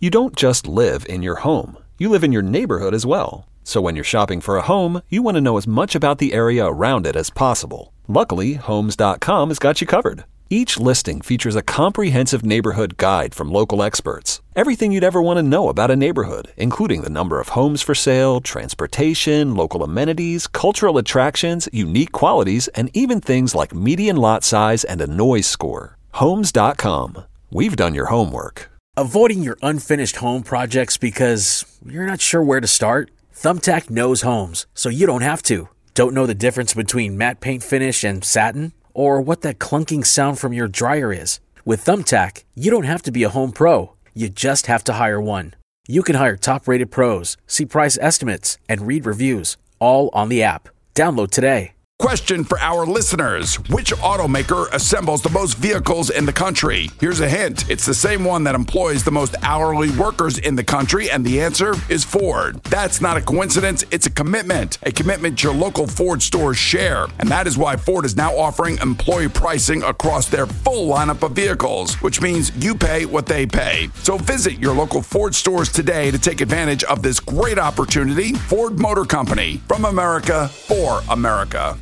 You don't just live in your home. You live in your neighborhood as well. So when you're shopping for a home, you want to know as much about the area around it as possible. Luckily, Homes.com has got you covered. Each listing features a comprehensive neighborhood guide from local experts. Everything you'd ever want to know about a neighborhood, including the number of homes for sale, transportation, local amenities, cultural attractions, unique qualities, and even things like median lot size and a noise score. Homes.com. We've done your homework. Avoiding your unfinished home projects because you're not sure where to start? Thumbtack knows homes, so you don't have to. Don't know the difference between matte paint finish and satin? Or what that clunking sound from your dryer is? With Thumbtack, you don't have to be a home pro. You just have to hire one. You can hire top-rated pros, see price estimates, and read reviews, all on the app. Download today. Question for our listeners. Which automaker assembles the most vehicles in the country? Here's a hint. It's the same one that employs the most hourly workers in the country, and the answer is Ford. That's not a coincidence. It's a commitment your local Ford stores share. And that is why Ford is now offering employee pricing across their full lineup of vehicles, which means you pay what they pay. So visit your local Ford stores today to take advantage of this great opportunity. Ford Motor Company, from America for America.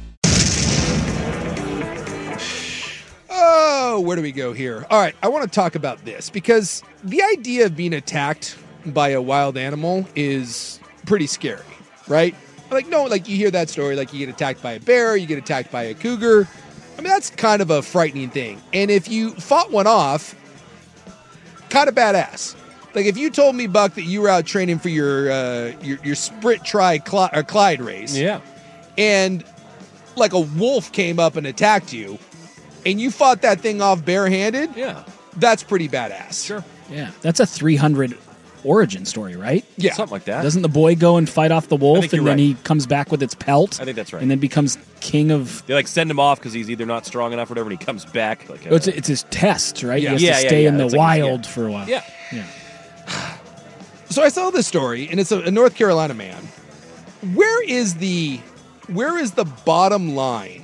Oh, where do we go here? All right, I want to talk about this because the idea of being attacked by a wild animal is pretty scary, right? Like you hear that story, like you get attacked by a bear, you get attacked by a cougar. I mean, that's kind of a frightening thing. And if you fought one off, kind of badass. Like if you told me, Buck, that you were out training for your sprint Clyde race, yeah, and like a wolf came up and attacked you, and you fought that thing off barehanded, yeah, that's pretty badass. Sure. Yeah, that's a 300 origin story, right? Yeah. Something like that. Doesn't the boy go and fight off the wolf, and then he comes back with its pelt? I think that's right. And then becomes king of... They send him off because he's either not strong enough or whatever, and he comes back. It's his test, right? Yeah. He has to stay in the wild for a while. Yeah. So I saw this story, and it's a North Carolina man. Where is the bottom line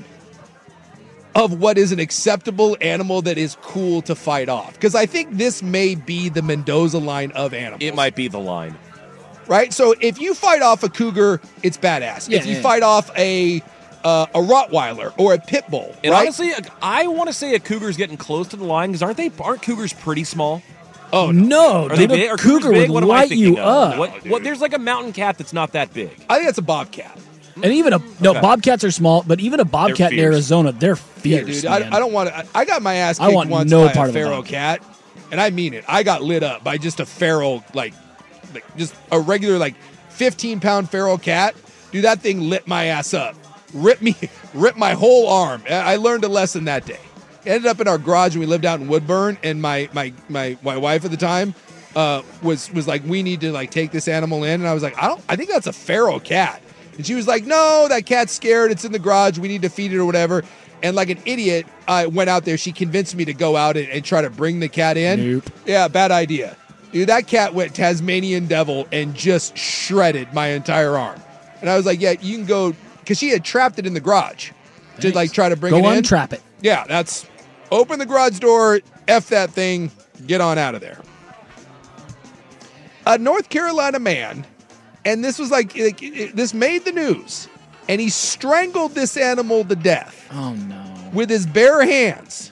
of what is an acceptable animal that is cool to fight off? Because I think this may be the Mendoza line of animals. It might be the line. Right? So if you fight off a cougar, it's badass. If you fight off a Rottweiler or a pit bull, and right? honestly, I want to say a cougar's getting close to the line because aren't cougars pretty small? Oh no! Are they big? Are cougar big? would What am I light thinking you of? up. What? There's like a mountain cat that's not that big. I think that's a bobcat. And even bobcats are small, but even a bobcat in Arizona, they're fierce. Yeah, dude, I don't want to. I got my ass I kicked want once no by part a of a feral cat, and I mean it. I got lit up by just a feral, like just a regular 15-pound feral cat. Dude, that thing lit my ass up, ripped my whole arm. I learned a lesson that day. Ended up in our garage, and we lived out in Woodburn, and my wife at the time was like, we need to take this animal in, and I was like, I think that's a feral cat. And she was like, no, that cat's scared. It's in the garage. We need to feed it or whatever. And like an idiot, I went out there. She convinced me to go out and try to bring the cat in. Nope. Yeah, bad idea. Dude, that cat went Tasmanian devil and just shredded my entire arm. And I was like, yeah, you can go, because she had trapped it in the garage to try to bring it in. Go untrap it. Yeah, that's open the garage door, F that thing, get on out of there. A North Carolina man, and this was this made the news, and he strangled this animal to death. Oh no! With his bare hands.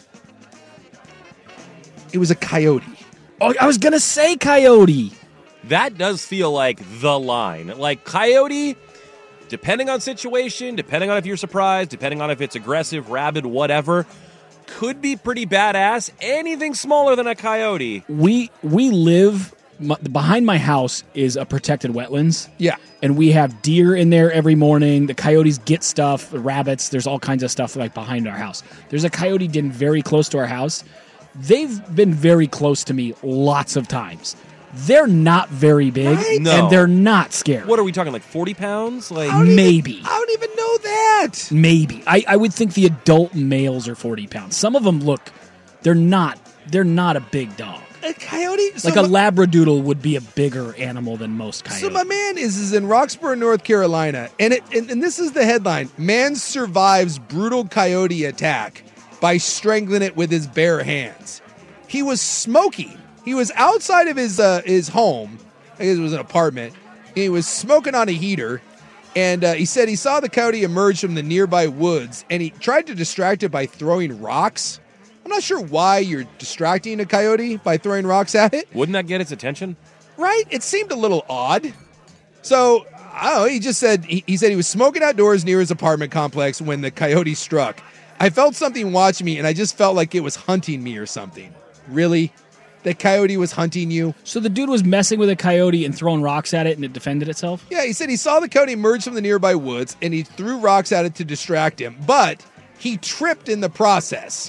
It was a coyote. Oh, I was gonna say coyote. That does feel like the line. Like coyote, depending on situation, depending on if you're surprised, depending on if it's aggressive, rabid, whatever, could be pretty badass. Anything smaller than a coyote. We live. Behind my house is a protected wetlands. Yeah. And we have deer in there every morning. The coyotes get stuff, the rabbits, there's all kinds of stuff behind our house. There's a coyote den very close to our house. They've been very close to me lots of times. They're not very big, right? No. And they're not scary. What are we talking, 40 pounds? Maybe. I don't even know that. Maybe. I would think the adult males are 40 pounds. Some of them they're not a big dog. A coyote? A labradoodle would be a bigger animal than most coyotes. So my man is in Roxborough, North Carolina, and this is the headline: Man survives brutal coyote attack by strangling it with his bare hands. He was smoking He was outside of his home. I guess it was an apartment. He was smoking on a heater. And he said he saw the coyote emerge from the nearby woods, and he tried to distract it by throwing rocks. I'm not sure why you're distracting a coyote by throwing rocks at it. Wouldn't that get its attention? Right? It seemed a little odd. So, I don't know, he just said, he said he was smoking outdoors near his apartment complex when the coyote struck. I felt something watch me, and I just felt like it was hunting me or something. Really? The coyote was hunting you? So the dude was messing with a coyote and throwing rocks at it, and it defended itself? Yeah, he said he saw the coyote emerge from the nearby woods, and he threw rocks at it to distract him, but he tripped in the process.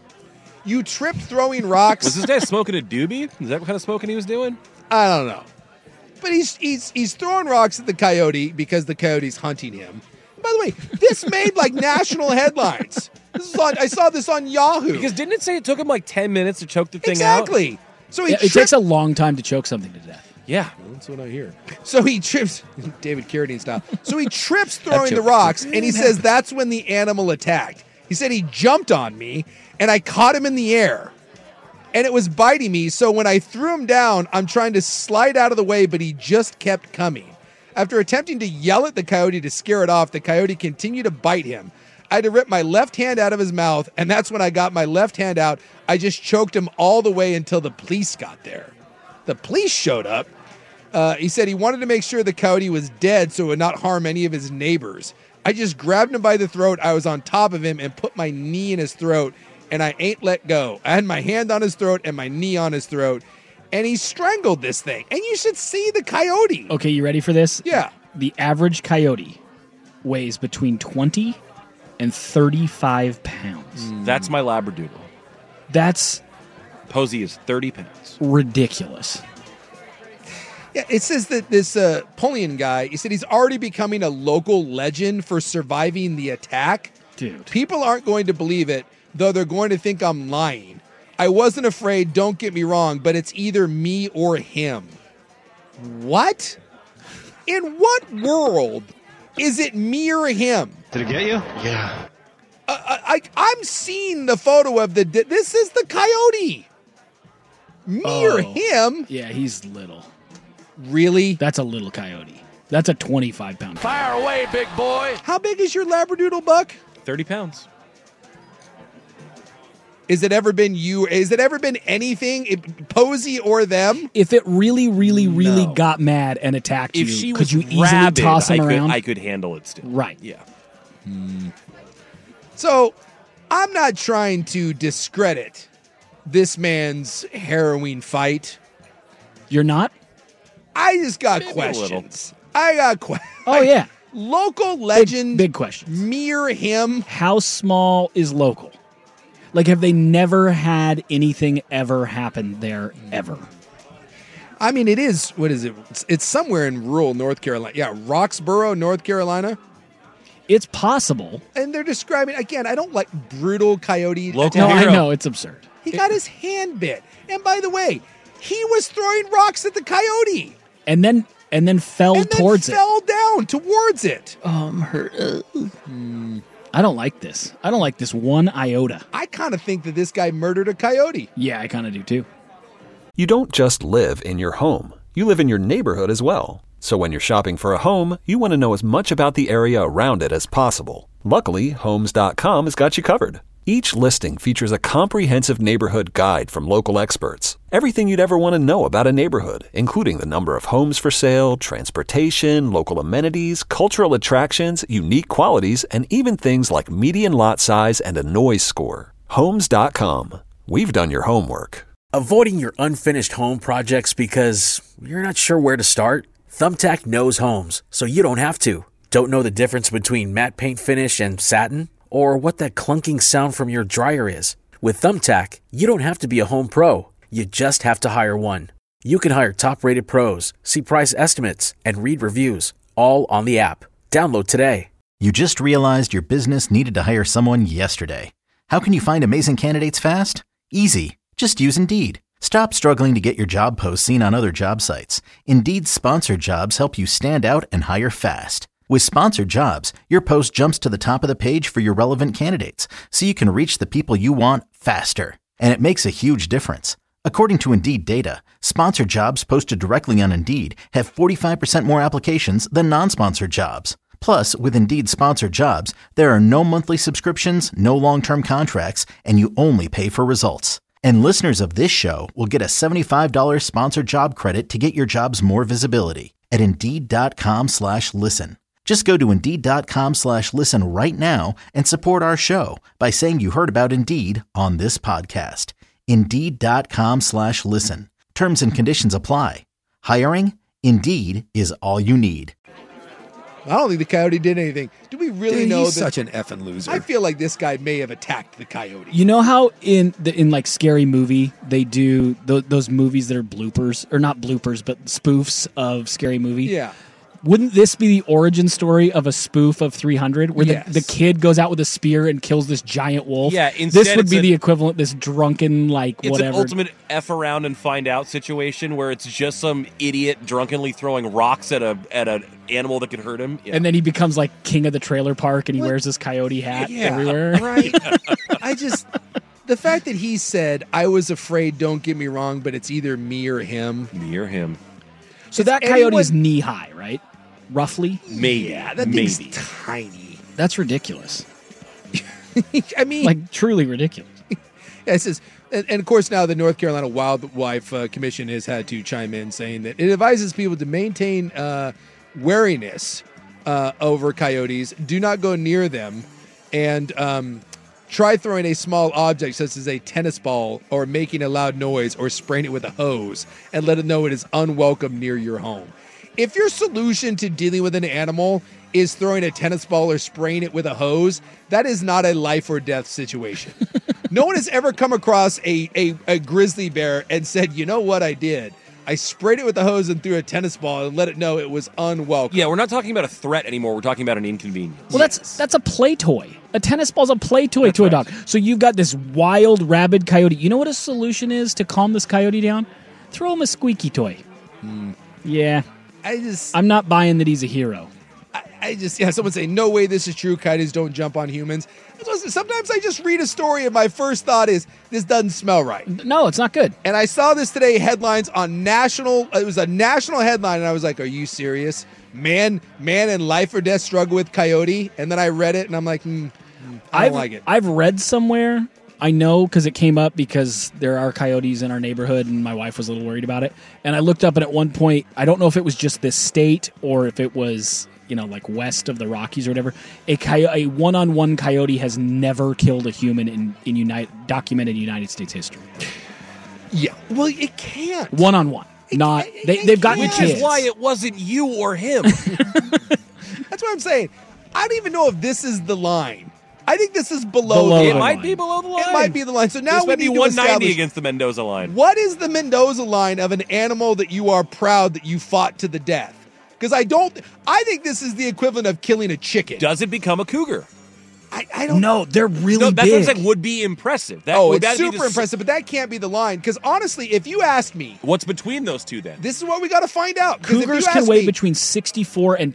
You tripped throwing rocks? Was this guy smoking a doobie? Is that what kind of smoking he was doing? I don't know. But he's throwing rocks at the coyote because the coyote's hunting him. And by the way, this made like national headlines. I saw this on Yahoo. Because didn't it say it took him like 10 minutes to choke the thing exactly. So he it takes a long time to choke something to death. Yeah, that's what I hear. So he trips, David Carradine style. So he trips throwing the rocks, and he says that's when the animal attacked. He said he jumped on me, and I caught him in the air. And it was biting me, so when I threw him down, I'm trying to slide out of the way, but he just kept coming. After attempting to yell at the coyote to scare it off, the coyote continued to bite him. I had to rip my left hand out of his mouth, and that's when I got my left hand out. I just choked him all the way until the police got there. The police showed up. He said he wanted to make sure the coyote was dead so it would not harm any of his neighbors. I just grabbed him by the throat. I was on top of him and put my knee in his throat, and I ain't let go. I had my hand on his throat and my knee on his throat, and he strangled this thing. And you should see the coyote. Okay, you ready for this? Yeah. The average coyote weighs between 20 and 35 pounds. That's my Labradoodle. That's Posey is 30 pounds. ridiculous. Yeah, it says that this Polian guy, he said he's already becoming a local legend for surviving the attack. Dude. People aren't going to believe it, though they're going to think I'm lying. I wasn't afraid, don't get me wrong, but it's either me or him. What? In what world is it me or him? Did it get you? Yeah. I'm seeing the photo of this is the coyote. Me or him? Yeah, he's little. Really? That's a little coyote. That's a 25-pound coyote. Fire away, big boy. How big is your Labradoodle, Buck? 30 pounds. Is it ever been you? Has it ever been anything, Posey or them? If it really, really, really got mad and attacked If you, she could was you easily rabid, toss him around? I could handle it still. Right. Yeah. So, I'm not trying to discredit this man's harrowing fight. You're not? I just got Maybe a questions. I got questions. Oh, yeah. Local legend. Big questions. Me or him? How small is local? Like, have they never had anything ever happen there ever? I mean, it is, what is it? It's somewhere in rural North Carolina. Yeah, Roxborough, North Carolina. It's possible. And they're describing, again, I don't like brutal coyote Local No, attacks. hero. I know. It's absurd. He got his hand bit. And by the way, he was throwing rocks at the coyote. And then fell And then towards it. fell down towards it. I'm hurt. I don't like this. I don't like this one iota. I kind of think that this guy murdered a coyote. Yeah, I kind of do too. You don't just live in your home. You live in your neighborhood as well. So when you're shopping for a home, you want to know as much about the area around it as possible. Luckily, Homes.com has got you covered. Each listing features a comprehensive neighborhood guide from local experts. Everything you'd ever want to know about a neighborhood, including the number of homes for sale, transportation, local amenities, cultural attractions, unique qualities, and even things like median lot size and a noise score. Homes.com. We've done your homework. Avoiding your unfinished home projects because you're not sure where to start? Thumbtack knows homes, so you don't have to. Don't know the difference between matte paint finish and satin? Or what that clunking sound from your dryer is? With Thumbtack, you don't have to be a home pro. You just have to hire one. You can hire top-rated pros, see price estimates, and read reviews, all on the app. Download today. You just realized your business needed to hire someone yesterday. How can you find amazing candidates fast? Easy. Just use Indeed. Stop struggling to get your job posts seen on other job sites. Indeed's sponsored jobs help you stand out and hire fast. With sponsored jobs, your post jumps to the top of the page for your relevant candidates, so you can reach the people you want faster. And it makes a huge difference. According to Indeed data, sponsored jobs posted directly on Indeed have 45% more applications than non-sponsored jobs. Plus, with Indeed sponsored jobs, there are no monthly subscriptions, no long-term contracts, and you only pay for results. And listeners of this show will get a $75 sponsored job credit to get your jobs more visibility at Indeed.com/listen. Just go to Indeed.com/listen right now and support our show by saying you heard about Indeed on this podcast. Indeed.com/listen. Terms and conditions apply. Hiring? Indeed is all you need. I don't think the coyote did anything. Do we really know he's that? such an effing loser. I feel like this guy may have attacked the coyote. You know how in like Scary Movie they do those movies that are bloopers, or not bloopers, but spoofs of Scary Movie? Yeah. Wouldn't this be the origin story of a spoof of 300, where Yes. the kid goes out with a spear and kills this giant wolf? Yeah, instead this would it's be a- the equivalent. This drunken It's whatever. an ultimate F around and find out situation where it's just some idiot drunkenly throwing rocks at an animal that could hurt him. Yeah. And then he becomes like king of the trailer park, and he wears this coyote hat everywhere. Right. The fact that he said, "I was afraid, don't get me wrong, but it's either me or him." Me or him. So that coyote is knee high, right? Roughly. Maybe. Yeah, that Maybe. thing's tiny. That's ridiculous. I mean, Like truly ridiculous. yeah, it says, and of course now the North Carolina Wildlife Commission has had to chime in saying that it advises people to maintain wariness over coyotes. Do not go near them, and try throwing a small object such as a tennis ball or making a loud noise or spraying it with a hose and let it know it is unwelcome near your home. If your solution to dealing with an animal is throwing a tennis ball or spraying it with a hose, that is not a life or death situation. No one has ever come across a grizzly bear and said, you know what I did? I sprayed it with a hose and threw a tennis ball and let it know it was unwelcome. Yeah, we're not talking about a threat anymore. We're talking about an inconvenience. Well, that's a play toy. A tennis ball's a play toy to a dog. So you've got this wild, rabid coyote. You know what a solution is to calm this coyote down? Throw him a squeaky toy. Yeah. I'm not buying that he's a hero. Someone say, no way this is true. Coyotes don't jump on humans. Sometimes I just read a story and my first thought is, this doesn't smell right. No, it's not good. And I saw this today, headlines on it was a national headline, and I was like, are you serious? Man in life or death struggle with coyote? And then I read it, and I'm like, I don't like it. I've read somewhere, I know because it came up because there are coyotes in our neighborhood, and my wife was a little worried about it. And I looked up, and at one point, I don't know if it was just this state or if it was, like west of the Rockies or whatever, a one-on-one coyote has never killed a human in documented United States history. Yeah, well, it can't. One-on-one. They've gotten Which kids. is why it wasn't you or him. That's what I'm saying. I don't even know if this is the line. I think this is below the line. It might be below the line. It might be the line. So now This we might need be to 190 establish against the Mendoza line. what is the Mendoza line of an animal that you are proud that you fought to the death? Because I think this is the equivalent of killing a chicken. Does it become a cougar? I don't know. They're really No, that's big. what I'm saying. Would be impressive. it's that'd be super impressive, but that can't be the line. Because honestly, if you asked me, What's between those two then? this is what we got to find out. 'Cause if Cougars you can ask weigh me- between 64 and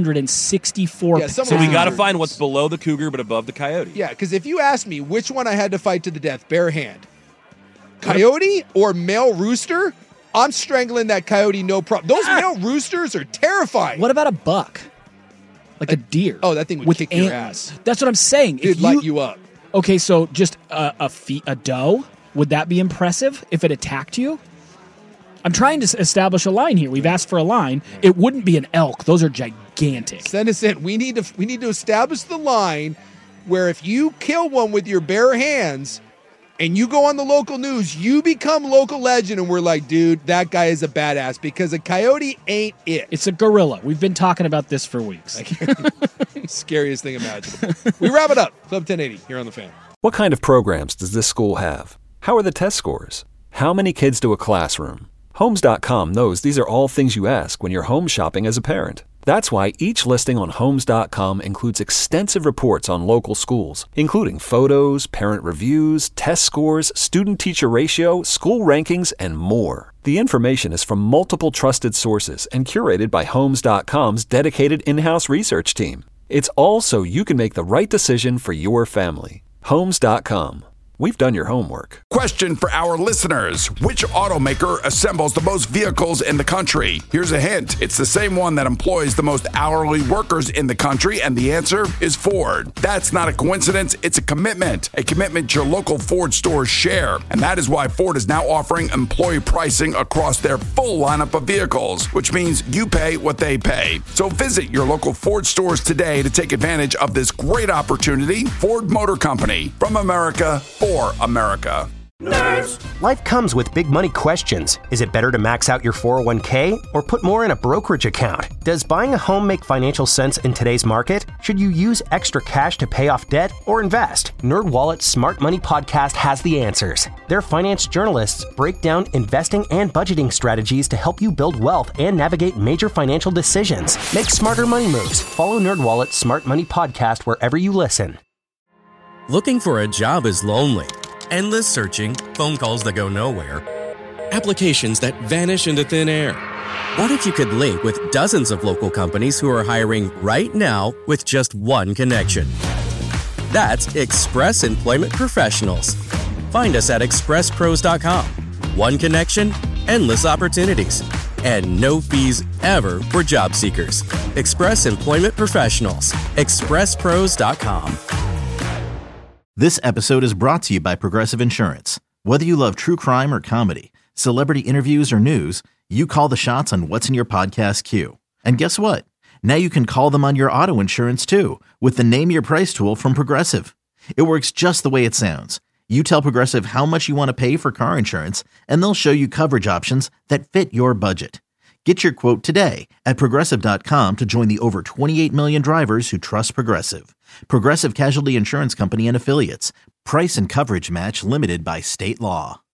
264 Yeah, some pounds. So we got to Cougars. find what's below the cougar but above the coyote. Yeah, because if you asked me which one I had to fight to the death, bare hand, coyote or male rooster, I'm strangling that coyote, no problem. Those male roosters are terrifying. What about a buck? Like a deer? Oh, that thing would with kick your antlers. ass. That's what I'm saying. It'd light you up. Okay, so just a doe, would that be impressive if it attacked you? I'm trying to establish a line here. We've asked for a line. It wouldn't be an elk. Those are gigantic. Send us in. We need to establish the line where if you kill one with your bare hands and you go on the local news, you become local legend, and we're like, dude, that guy is a badass, because a coyote ain't it. It's a gorilla. We've been talking about this for weeks. Scariest thing imaginable. We wrap it up. Club 1080 here on The Fan. What kind of programs does this school have? How are the test scores? How many kids do a classroom? Homes.com knows these are all things you ask when you're home shopping as a parent. That's why each listing on Homes.com includes extensive reports on local schools, including photos, parent reviews, test scores, student-teacher ratio, school rankings, and more. The information is from multiple trusted sources and curated by Homes.com's dedicated in-house research team. It's all so you can make the right decision for your family. Homes.com. We've done your homework. Question for our listeners. Which automaker assembles the most vehicles in the country? Here's a hint. It's the same one that employs the most hourly workers in the country, and the answer is Ford. That's not a coincidence. It's a commitment your local Ford stores share. And that is why Ford is now offering employee pricing across their full lineup of vehicles, which means you pay what they pay. So visit your local Ford stores today to take advantage of this great opportunity. Ford Motor Company, from America for America. Nerds. Life comes with big money questions. Is it better to max out your 401k or put more in a brokerage account? Does buying a home make financial sense in today's market? Should you use extra cash to pay off debt or invest? NerdWallet's Smart Money Podcast has the answers. Their finance journalists break down investing and budgeting strategies to help you build wealth and navigate major financial decisions. Make smarter money moves. Follow NerdWallet's Smart Money Podcast wherever you listen. Looking for a job is lonely. Endless searching, phone calls that go nowhere, applications that vanish into thin air. What if you could link with dozens of local companies who are hiring right now with just one connection? That's Express Employment Professionals. Find us at expresspros.com. One connection, endless opportunities, and no fees ever for job seekers. Express Employment Professionals. expresspros.com. This episode is brought to you by Progressive Insurance. Whether you love true crime or comedy, celebrity interviews or news, you call the shots on what's in your podcast queue. And guess what? Now you can call them on your auto insurance too with the Name Your Price tool from Progressive. It works just the way it sounds. You tell Progressive how much you want to pay for car insurance, and they'll show you coverage options that fit your budget. Get your quote today at Progressive.com to join the over 28 million drivers who trust Progressive. Progressive Casualty Insurance Company and Affiliates. Price and coverage match limited by state law.